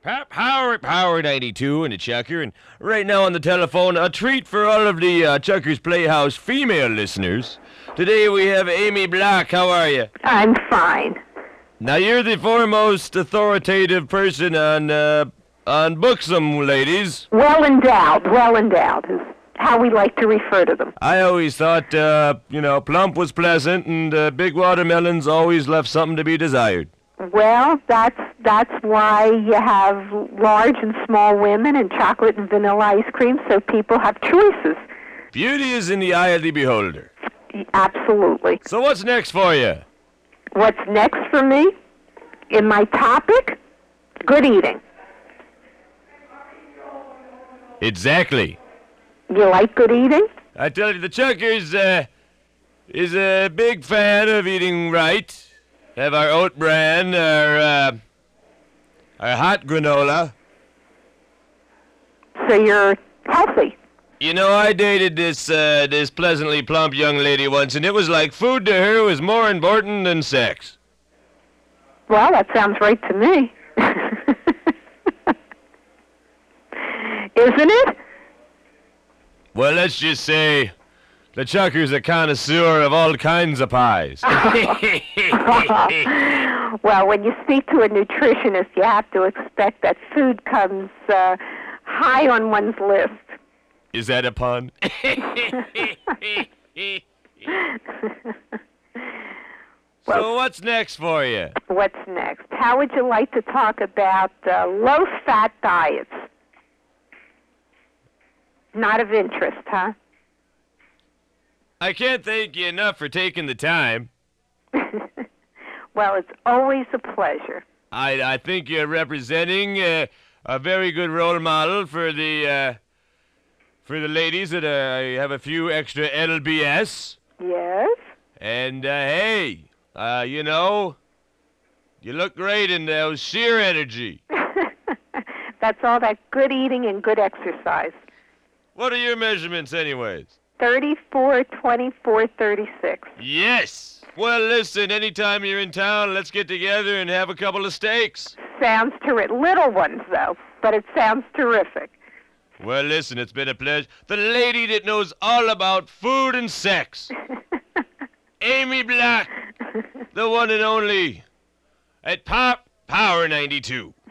Power 92 and the Chucker, and right now on the telephone, a treat for all of the Chucker's Playhouse female listeners. Today we have Amy Block. How are you? I'm fine. Now you're the foremost authoritative person on Booksome, ladies. Well endowed is how we like to refer to them. I always thought, plump was pleasant, and big watermelons always left something to be desired. Well, that's why you have large and small women and chocolate and vanilla ice cream, so people have choices. Beauty is in the eye of the beholder. Absolutely. So what's next for you? What's next for me? In my topic? Good eating. Exactly. You like good eating? I tell you, the Chuckers is a big fan of eating right. Have our oat bran, our hot granola. So you're healthy. You know, I dated this pleasantly plump young lady once, and it was like food to her was more important than sex. Well, that sounds right to me. Isn't it? Well, let's just say the Chucker's a connoisseur of all kinds of pies. Well, when you speak to a nutritionist, you have to expect that food comes high on one's list. Is that a pun? So what's next for you? What's next? How would you like to talk about low-fat diets? Not of interest, huh? I can't thank you enough for taking the time. Well, it's always a pleasure. I think you're representing a very good role model for the ladies that have a few extra LBS. Yes? And, hey, you look great in those sheer energy. That's all that good eating and good exercise. What are your measurements anyways? 34, 24, 36. Yes! Well, listen, anytime you're in town, let's get together and have a couple of steaks. Sounds terrific. Little ones, though, but it sounds terrific. Well, listen, it's been a pleasure. The lady that knows all about food and sex. Amy Black, the one and only, at Power 92.